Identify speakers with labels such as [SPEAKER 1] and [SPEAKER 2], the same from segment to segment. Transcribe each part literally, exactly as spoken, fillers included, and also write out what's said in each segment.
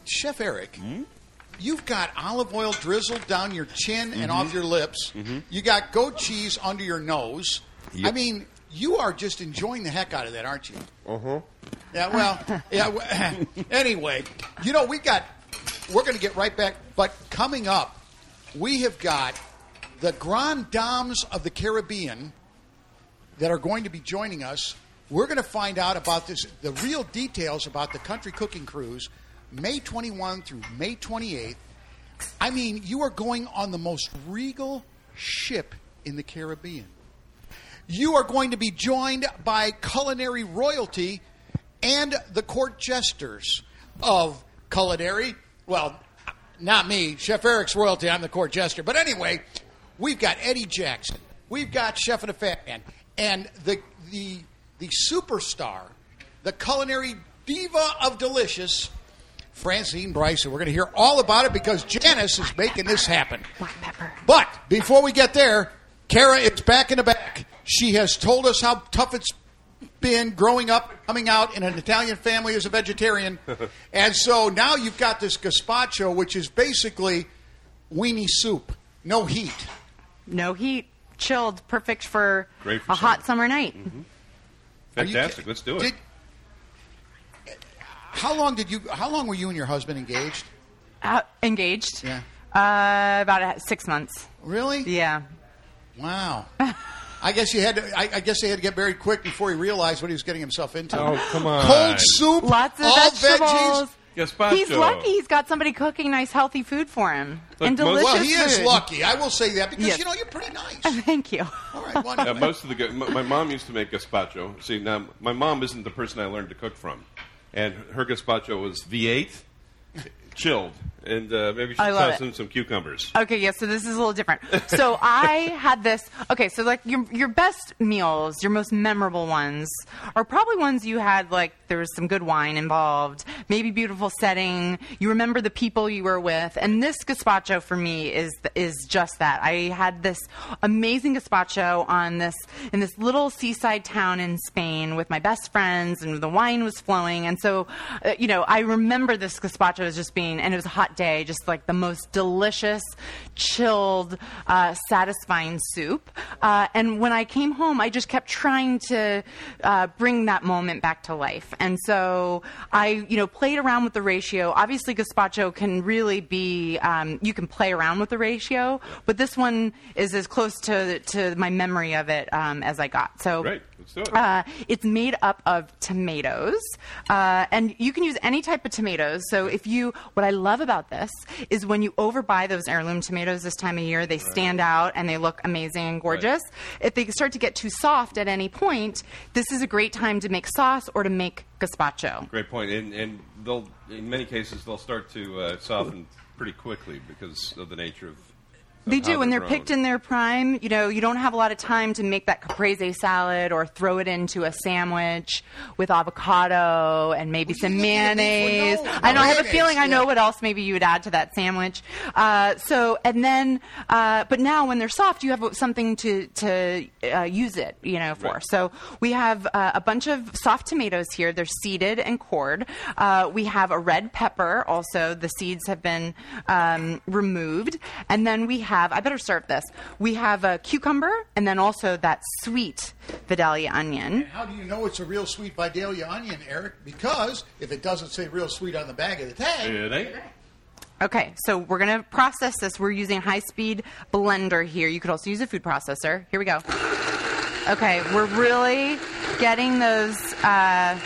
[SPEAKER 1] Chef Eric, mm-hmm. you've got olive oil drizzled down your chin mm-hmm. and off your lips. Mm-hmm. You got goat cheese under your nose. Yep. I mean, you are just enjoying the heck out of that, aren't you?
[SPEAKER 2] Uh-huh.
[SPEAKER 1] Yeah, well, yeah. Anyway, you know, we got, we're going to get right back. But coming up, we have got the Grand Dames of the Caribbean that are going to be joining us. We're going to find out about this, the real details about the Country Cooking Cruise, May twenty-first through May twenty-eighth. I mean, you are going on the most regal ship in the Caribbean. You are going to be joined by culinary royalty and the court jesters of culinary. Well, not me, Chef Eric's royalty. I'm the court jester. But anyway, we've got Eddie Jackson. We've got Chef and the Fat Man. And the the the superstar, the culinary diva of delicious, Francine Bryson. We're going to hear all about it because Janice is making this happen.
[SPEAKER 3] Black pepper.
[SPEAKER 1] But before we get there, Kara is back in the back. She has told us how tough it's been growing up, coming out in an Italian family as a vegetarian. And so now you've got this gazpacho, which is basically weenie soup. No heat.
[SPEAKER 3] No heat. Chilled. Perfect for,
[SPEAKER 2] Great for
[SPEAKER 3] a
[SPEAKER 2] summer.
[SPEAKER 3] hot summer night.
[SPEAKER 2] Mm-hmm. Fantastic.
[SPEAKER 1] You,
[SPEAKER 2] Let's do it.
[SPEAKER 1] Did, how long did you? How long were you and your husband engaged?
[SPEAKER 3] Uh, engaged?
[SPEAKER 1] Yeah.
[SPEAKER 3] Uh, about a, six months.
[SPEAKER 1] Really?
[SPEAKER 3] Yeah.
[SPEAKER 1] Wow. I guess you had to. I, I guess he had to get married quick before he realized what he was getting himself into.
[SPEAKER 2] Oh, come on!
[SPEAKER 1] Cold soup,
[SPEAKER 3] lots of
[SPEAKER 1] all
[SPEAKER 3] vegetables.
[SPEAKER 1] Veggies.
[SPEAKER 2] Gazpacho.
[SPEAKER 3] He's lucky. He's got somebody cooking nice, healthy food for him
[SPEAKER 2] Look,
[SPEAKER 3] and delicious
[SPEAKER 1] Well, he
[SPEAKER 3] food.
[SPEAKER 1] is lucky. I will say that because
[SPEAKER 3] Yes.
[SPEAKER 1] you know you're pretty nice.
[SPEAKER 3] Thank you.
[SPEAKER 1] All right. Wonderful.
[SPEAKER 2] Uh, most of the my, my mom used to make gazpacho. See, now my mom isn't the person I learned to cook from, and her gazpacho was V eight, chilled, and uh, maybe she
[SPEAKER 3] I love
[SPEAKER 2] tossed
[SPEAKER 3] it.
[SPEAKER 2] in some cucumbers.
[SPEAKER 3] Okay, yeah, so this is a little different. So I had this, okay, so like your your best meals, your most memorable ones, are probably ones you had like there was some good wine involved, maybe beautiful setting, you remember the people you were with, and this gazpacho for me is is just that. I had this amazing gazpacho on this, in this little seaside town in Spain with my best friends, and the wine was flowing, and so, uh, you know, I remember this gazpacho as just being, and it was a hot day, just like the most delicious, chilled, uh, satisfying soup. Uh, and when I came home, I just kept trying to uh, bring that moment back to life. And so I, you know, played around with the ratio. Obviously, gazpacho can really be, um, you can play around with the ratio, but this one is as close to to my memory of it um, as I got. So.
[SPEAKER 2] Great. Let's do it.
[SPEAKER 3] Uh, it's made up of tomatoes, uh, and you can use any type of tomatoes. So if you, what I love about this is when you overbuy those heirloom tomatoes this time of year, they stand out and they look amazing and gorgeous.
[SPEAKER 2] Right.
[SPEAKER 3] If they start to get too soft at any point, this is a great time to make sauce or to make gazpacho.
[SPEAKER 2] Great point. And, and they'll, in many cases, they'll start to uh, soften pretty quickly because of the nature of.
[SPEAKER 3] They do, when they're
[SPEAKER 2] grown.
[SPEAKER 3] picked in their prime. You know, you don't have a lot of time to make that caprese salad or throw it into a sandwich with avocado and maybe
[SPEAKER 1] Well,
[SPEAKER 3] some
[SPEAKER 1] you didn't
[SPEAKER 3] mayonnaise.
[SPEAKER 1] even know.
[SPEAKER 3] I know, I have a
[SPEAKER 1] Mayonnaise,
[SPEAKER 3] feeling I know
[SPEAKER 1] yeah.
[SPEAKER 3] what else maybe you would add to that sandwich. Uh, so, and then, uh, but now when they're soft, you have something to, to uh, use it, you know, for.
[SPEAKER 2] Right.
[SPEAKER 3] So we have uh, a bunch of soft tomatoes here. They're seeded and cored. Uh, we have a red pepper also. The seeds have been um, removed. And then we have, I better start this. We have a cucumber and then also that sweet Vidalia onion.
[SPEAKER 1] And how do you know it's a real sweet Vidalia onion, Eric? Because if it doesn't say real sweet on the bag of the tag.
[SPEAKER 2] It ain't.
[SPEAKER 3] Okay, so we're going to process this. We're using a high-speed blender here. You could also use a food processor. Here we go. Okay, we're really getting those... Uh...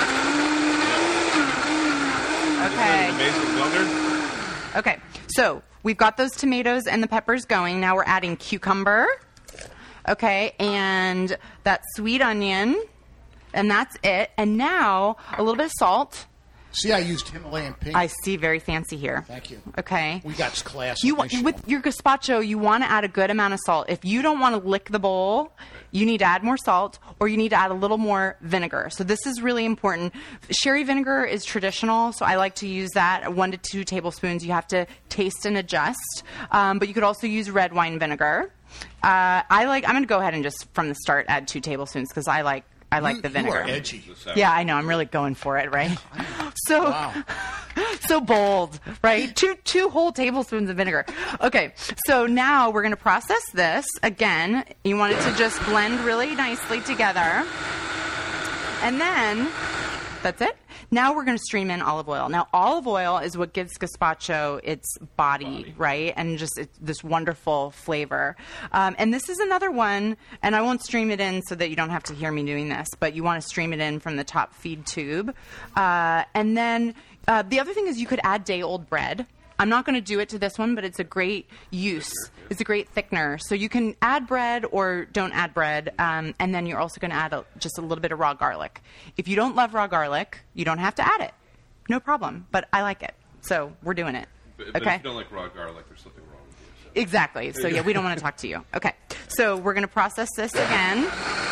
[SPEAKER 3] Okay.
[SPEAKER 2] Amazing blender.
[SPEAKER 3] Okay, so we've got those tomatoes and the peppers going. Now we're adding cucumber, okay, and that sweet onion, and that's it. And now a little bit of salt.
[SPEAKER 1] See, I used Himalayan pink.
[SPEAKER 3] I see, very fancy here.
[SPEAKER 1] Thank you.
[SPEAKER 3] Okay.
[SPEAKER 1] We got class.
[SPEAKER 3] You want, with your gazpacho, you want to add a good amount of salt. If you don't want to lick the bowl, you need to add more salt, or you need to add a little more vinegar. So this is really important. Sherry vinegar is traditional, so I like to use that, one to two tablespoons. You have to taste and adjust, um, but you could also use red wine vinegar. Uh, I like. I'm going to go ahead and just from the start add two tablespoons because I like. I like
[SPEAKER 1] you,
[SPEAKER 3] the vinegar.
[SPEAKER 1] You are edgy.
[SPEAKER 3] Yeah, I know. I'm really going for it, right? So,
[SPEAKER 1] Wow.
[SPEAKER 3] So bold, right? Two two whole tablespoons of vinegar. Okay, so now we're going to process this. Again, you want it to just blend really nicely together. And then, that's it. Now we're going to stream in olive oil. Now, olive oil is what gives gazpacho its body, body. right? And just it's this wonderful flavor. Um, and this is another one, and I won't stream it in so that you don't have to hear me doing this, but you want to stream it in from the top feed tube. Uh, and then uh, the other thing is you could add day-old bread. I'm not going to do it to this one, but it's a great use. It's a great thickener. So you can add bread or don't add bread, um, and then you're also going to add a, just a little bit of raw garlic. If you don't love raw garlic, you don't have to add it. No problem. But I like it, so we're doing it.
[SPEAKER 2] But, but
[SPEAKER 3] okay?
[SPEAKER 2] if you don't like raw garlic, there's something wrong with you. So.
[SPEAKER 3] Exactly. So, yeah, we don't want to talk to you. Okay. So we're going to process this again.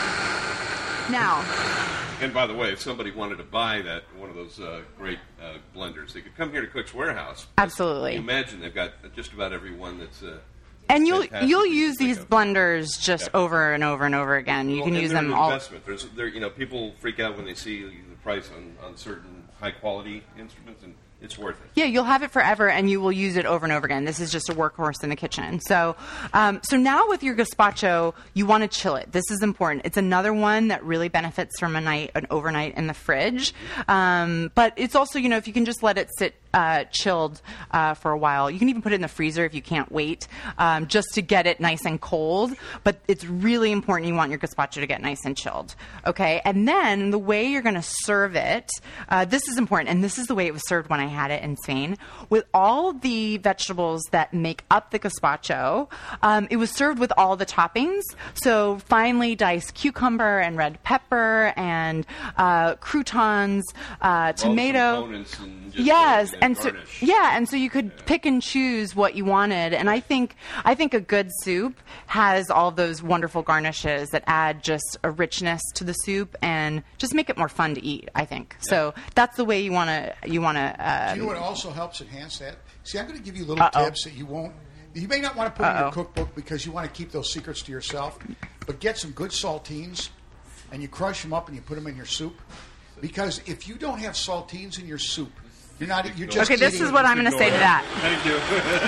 [SPEAKER 3] Now...
[SPEAKER 2] And by the way, if somebody wanted to buy that one of those uh, great uh, blenders, they could come here to Cook's Warehouse.
[SPEAKER 3] Absolutely.
[SPEAKER 2] You imagine they've got just about every one that's. Uh,
[SPEAKER 3] and you'll you'll
[SPEAKER 2] to
[SPEAKER 3] use these
[SPEAKER 2] of.
[SPEAKER 3] blenders just
[SPEAKER 2] yeah.
[SPEAKER 3] over and over and over again. You
[SPEAKER 2] well,
[SPEAKER 3] can
[SPEAKER 2] and
[SPEAKER 3] use
[SPEAKER 2] they're
[SPEAKER 3] them
[SPEAKER 2] an
[SPEAKER 3] all.
[SPEAKER 2] Investment. There's, there, you know, people freak out when they see the price on, on certain high quality instruments, and it's worth it.
[SPEAKER 3] Yeah, you'll have it forever, and you will use it over and over again. This is just a workhorse in the kitchen. So, um, so now with your gazpacho, you want to chill it. This is important. It's another one that really benefits from a night, an overnight in the fridge. Um, but it's also, you know, if you can just let it sit uh, chilled uh, for a while, you can even put it in the freezer if you can't wait, um, just to get it nice and cold. But it's really important. You want your gazpacho to get nice and chilled. Okay, and then the way you're going to serve it, uh, this is important, and this is the way it was served when I had it in Spain, with all the vegetables that make up the gazpacho. Um, it was served with all the toppings, so finely diced cucumber and red pepper and uh, croutons, uh, tomato.
[SPEAKER 2] And just
[SPEAKER 3] yes,
[SPEAKER 2] and,
[SPEAKER 3] and so
[SPEAKER 2] garnish.
[SPEAKER 3] yeah, and so you could
[SPEAKER 2] yeah.
[SPEAKER 3] pick and choose what you wanted. And I think I think a good soup has all those wonderful garnishes that add just a richness to the soup and just make it more fun to eat. I think yeah. so. That's the way you want to you want to. Uh,
[SPEAKER 1] Do you know what also helps enhance that? See, I'm going to give you little
[SPEAKER 3] Uh-oh.
[SPEAKER 1] tips that you won't. You may not want to put
[SPEAKER 3] Uh-oh.
[SPEAKER 1] in your cookbook because you want to keep those secrets to yourself. But get some good saltines, and you crush them up and you put them in your soup. Because if you don't have saltines in your soup, you're not. You're just
[SPEAKER 3] okay. This
[SPEAKER 1] eating
[SPEAKER 3] is what I'm going to say to that.
[SPEAKER 2] Thank you.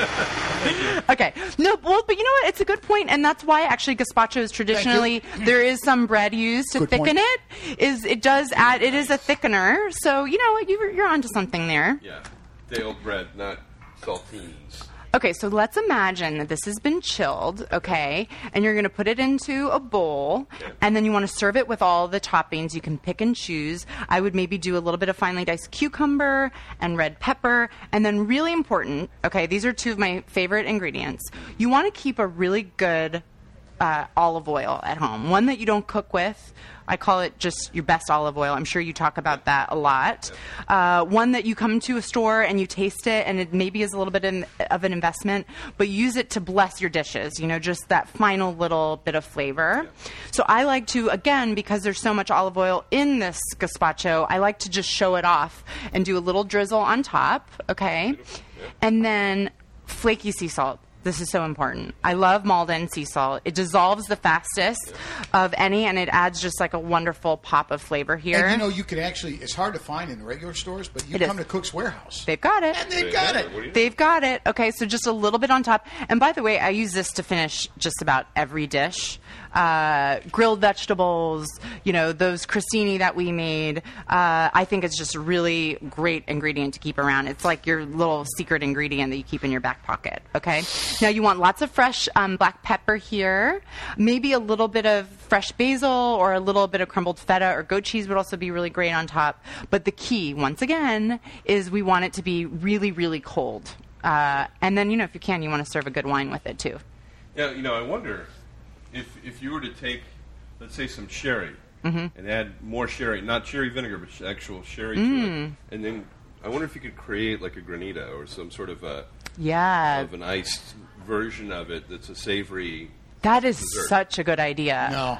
[SPEAKER 2] Thank you.
[SPEAKER 3] Okay. No, well, but you know what? It's a good point, and that's why actually gazpacho is traditionally there is some bread used to
[SPEAKER 1] Good
[SPEAKER 3] thicken
[SPEAKER 1] point.
[SPEAKER 3] it. Is it does add it is a thickener, so you know what you're you're onto something there.
[SPEAKER 2] Yeah, day old bread, not saltines.
[SPEAKER 3] Okay, so let's imagine that this has been chilled, okay, and you're going to put it into a bowl,
[SPEAKER 2] okay.
[SPEAKER 3] and then you want to serve it with all the toppings. You can pick and choose. I would maybe do a little bit of finely diced cucumber and red pepper, and then really important, okay, these are two of my favorite ingredients. You want to keep a really good uh, olive oil at home, one that you don't cook with. I call it just your best olive oil. I'm sure you talk about that a lot. Uh, one that you come to a store and you taste it, and it maybe is a little bit in, of an investment, but use it to bless your dishes, you know, just that final little bit of flavor. So I like to, again, because there's so much olive oil in this gazpacho, I like to just show it off and do a little drizzle on top, okay? And then flaky sea salt. This is so important. I love Maldon sea salt. It dissolves the fastest of any, and it adds just like a wonderful pop of flavor here.
[SPEAKER 1] And you know, you can actually, it's hard to find in the regular stores, but you
[SPEAKER 3] It
[SPEAKER 1] come
[SPEAKER 3] is.
[SPEAKER 1] to Cook's Warehouse.
[SPEAKER 3] They've got it.
[SPEAKER 1] And they've got it.
[SPEAKER 2] What do you
[SPEAKER 3] They've got it. Okay, so just a little bit on top. And by the way, I use this to finish just about every dish. Uh, grilled vegetables, you know, those crostini that we made. Uh, I think it's just a really great ingredient to keep around. It's like your little secret ingredient that you keep in your back pocket, okay? Now, you want lots of fresh um, black pepper here, maybe a little bit of fresh basil or a little bit of crumbled feta or goat cheese would also be really great on top. But the key, once again, is we want it to be really, really cold. Uh, and then, you know, if you can, you want to serve a good wine with it, too.
[SPEAKER 2] Yeah, you know, I wonder if if you were to take, let's say, some sherry
[SPEAKER 3] Mm-hmm.
[SPEAKER 2] and add more sherry, not sherry vinegar, but actual sherry
[SPEAKER 3] Mm.
[SPEAKER 2] to it, and then I wonder if you could create like a granita or some sort of a
[SPEAKER 3] Yeah.
[SPEAKER 2] of an iced version of it that's a savory.
[SPEAKER 3] That is
[SPEAKER 2] dessert.
[SPEAKER 3] such a good idea.
[SPEAKER 1] No.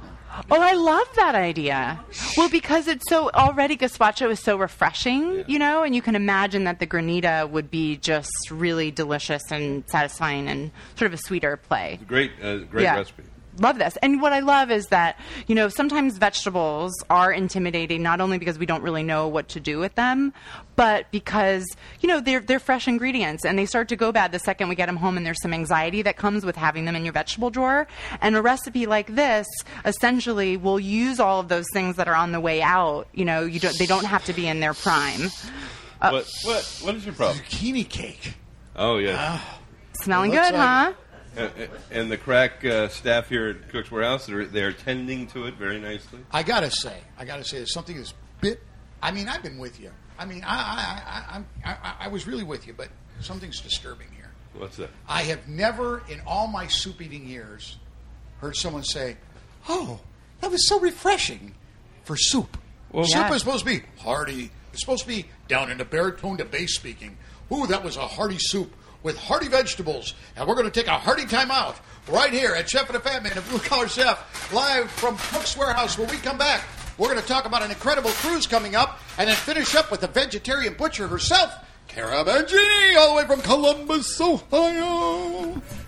[SPEAKER 3] Oh, I love that idea. Well, because it's so already gazpacho is so refreshing,
[SPEAKER 2] Yeah.
[SPEAKER 3] you know, and you can imagine that the granita would be just really delicious and satisfying and sort of a sweeter play.
[SPEAKER 2] It's a great, uh, great
[SPEAKER 3] Yeah.
[SPEAKER 2] recipe.
[SPEAKER 3] love this. And what I love is that, you know, sometimes vegetables are intimidating, not only because we don't really know what to do with them, but because, you know, they're they're fresh ingredients and they start to go bad the second we get them home, and there's some anxiety that comes with having them in your vegetable drawer. And a recipe like this essentially will use all of those things that are on the way out. You know, you don't, they don't have to be in their prime. Uh,
[SPEAKER 2] what what what is your problem?
[SPEAKER 1] Zucchini cake.
[SPEAKER 2] Oh yeah.
[SPEAKER 1] Uh,
[SPEAKER 3] smelling
[SPEAKER 1] looks
[SPEAKER 3] good,
[SPEAKER 1] like
[SPEAKER 3] huh?
[SPEAKER 2] And, and the crack uh, staff here at Cook's Warehouse, they're, they're tending to it very nicely.
[SPEAKER 1] I gotta say, I gotta say, there's something that's bit. I mean, I've been with you. I mean, I I, I, I, I, I was really with you, but something's disturbing here.
[SPEAKER 2] What's that?
[SPEAKER 1] I have never, in all my soup eating years, heard someone say, "Oh, that was so refreshing for soup."
[SPEAKER 2] Well,
[SPEAKER 1] soup
[SPEAKER 3] yeah.
[SPEAKER 1] is supposed to be hearty. It's supposed to be down in the baritone to bass speaking. Ooh, that was a hearty soup with hearty vegetables. And we're going to take a hearty time out right here at Chef and the Fat Man and Blue Collar Chef, live from Cook's Warehouse. When we come back, we're going to talk about an incredible cruise coming up and then finish up with the vegetarian butcher herself, Cara Mangini, all the way from Columbus, Ohio.